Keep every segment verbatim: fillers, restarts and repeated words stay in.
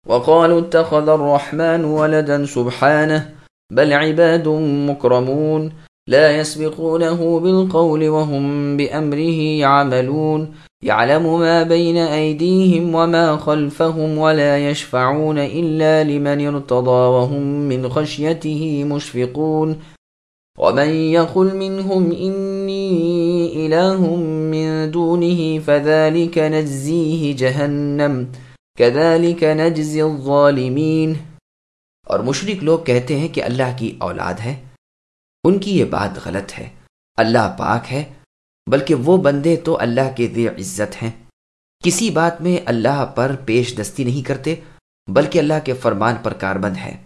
وقالوا اتخذ الرحمن ولدا سبحانه بل عباد مكرمون لا يسبقونه بالقول وهم بأمره يعملون يعلم ما بين أيديهم وما خلفهم ولا يشفعون إلا لمن ارتضى وهم من خشيته مشفقون ومن يقل منهم إني إله من دونه فذلك نجزيه جهنم كذلك نجزي الظالمين۔ اور مشرک لوگ کہتے ہیں کہ اللہ کی اولاد ہے، ان کی یہ بات غلط ہے، اللہ پاک ہے، بلکہ وہ بندے تو اللہ کے ذی عزت ہیں، کسی بات میں اللہ پر پیش دستی نہیں کرتے بلکہ اللہ کے فرمان پر کاربند ہے،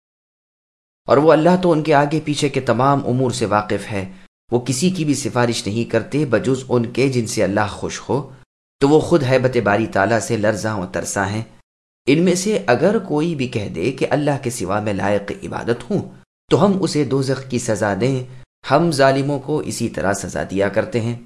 اور وہ اللہ تو ان کے آگے پیچھے کے تمام امور سے واقف ہے۔ وہ کسی کی بھی سفارش نہیں کرتے بجز ان کے جن سے اللہ خوش ہو، تو وہ خود ہیبت باری تعالیٰ سے لرزاں و ترساں ہیں۔ ان میں سے اگر کوئی بھی کہہ دے کہ اللہ کے سوا میں لائق عبادت ہوں تو ہم اسے دوزخ کی سزا دیں، ہم ظالموں کو اسی طرح سزا دیا کرتے ہیں۔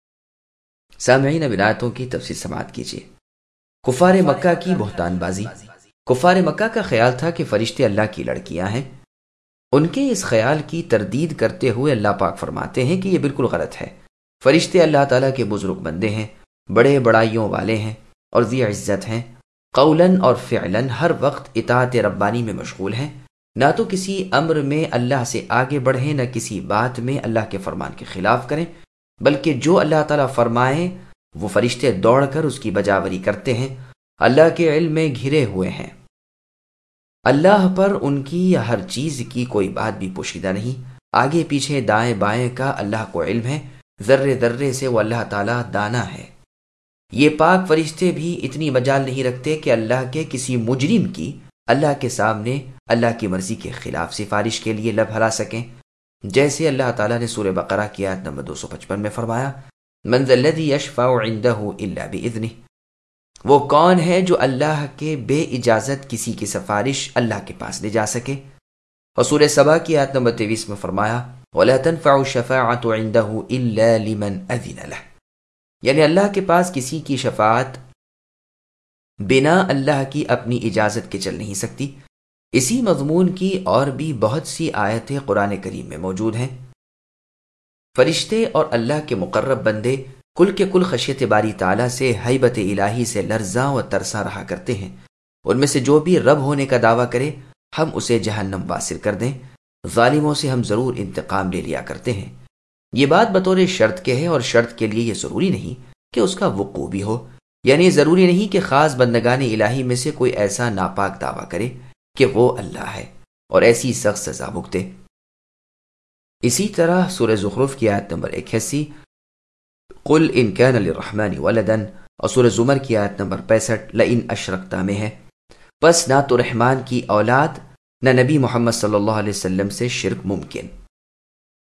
سامعین، اب آیتوں کی تفسیر سماعت کیجیے۔ کفار مکہ کی بہتان بازی۔ کفار مکہ کا خیال تھا کہ فرشتے اللہ کی لڑکیاں ہیں۔ ان کے اس خیال کی تردید کرتے ہوئے اللہ پاک فرماتے ہیں کہ یہ بالکل غلط ہے۔ فرشتے اللہ تعالیٰ کے بزرگ بندے ہیں، بڑے بڑائیوں والے ہیں اور ذی عزت ہیں، قولاً اور فعلاً ہر وقت اطاعت ربانی میں مشغول ہیں، نہ تو کسی امر میں اللہ سے آگے بڑھیں نہ کسی بات میں اللہ کے فرمان کے خلاف کریں، بلکہ جو اللہ تعالیٰ فرمائیں وہ فرشتے دوڑ کر اس کی بجاوری کرتے ہیں، اللہ کے علم میں گھرے ہوئے ہیں۔ اللہ پر ان کی ہر چیز کی کوئی بات بھی پوشیدہ نہیں، آگے پیچھے دائیں بائیں کا اللہ کو علم ہے، ذرے ذرے سے وہ اللہ تعالیٰ دانا ہے۔ یہ پاک فرشتے بھی اتنی مجال نہیں رکھتے کہ اللہ کے کسی مجرم کی اللہ کے سامنے اللہ کی مرضی کے خلاف سفارش کے لیے لب ہلا سکیں، جیسے اللہ تعالیٰ نے سورہ بقرہ کی آیت نمبر دو سو پچپن میں فرمایا، من ذا الذی یشفع عنده الا باذنہ، وہ کون ہے جو اللہ کے بے اجازت کسی کی سفارش اللہ کے پاس لے جا سکے۔ اور سورہ سبا کی آیت نمبر تیئیس میں فرمایا، ولا تنفع الشفاعۃ عنده الا لمن اذن له، یعنی اللہ کے پاس کسی کی شفاعت بنا اللہ کی اپنی اجازت کے چل نہیں سکتی۔ اسی مضمون کی اور بھی بہت سی آیتیں قرآن کریم میں موجود ہیں۔ فرشتے اور اللہ کے مقرب بندے کل کے کل خشیت باری تعالیٰ سے، ہیبت الہی سے لرزاں و ترساں رہا کرتے ہیں۔ ان میں سے جو بھی رب ہونے کا دعویٰ کرے ہم اسے جہنم واصل کر دیں، ظالموں سے ہم ضرور انتقام لے لیا کرتے ہیں۔ یہ بات بطور شرط کے ہے، اور شرط کے لیے یہ ضروری نہیں کہ اس کا وقوع بھی ہو، یعنی ضروری نہیں کہ خاص بندگان الہی میں سے کوئی ایسا ناپاک دعویٰ کرے کہ وہ اللہ ہے اور ایسی سخت سزا بھگتے۔ اسی طرح سورہ زخرف کی آیت نمبر اکیاسی، قل ان کان للرحمن ولدا، اور سورہ زمر کی آیت نمبر پینسٹھ، لئن اشرکت میں ہے، بس نہ تو رحمان کی اولاد نہ نبی محمد صلی اللہ علیہ وسلم سے شرک ممکن۔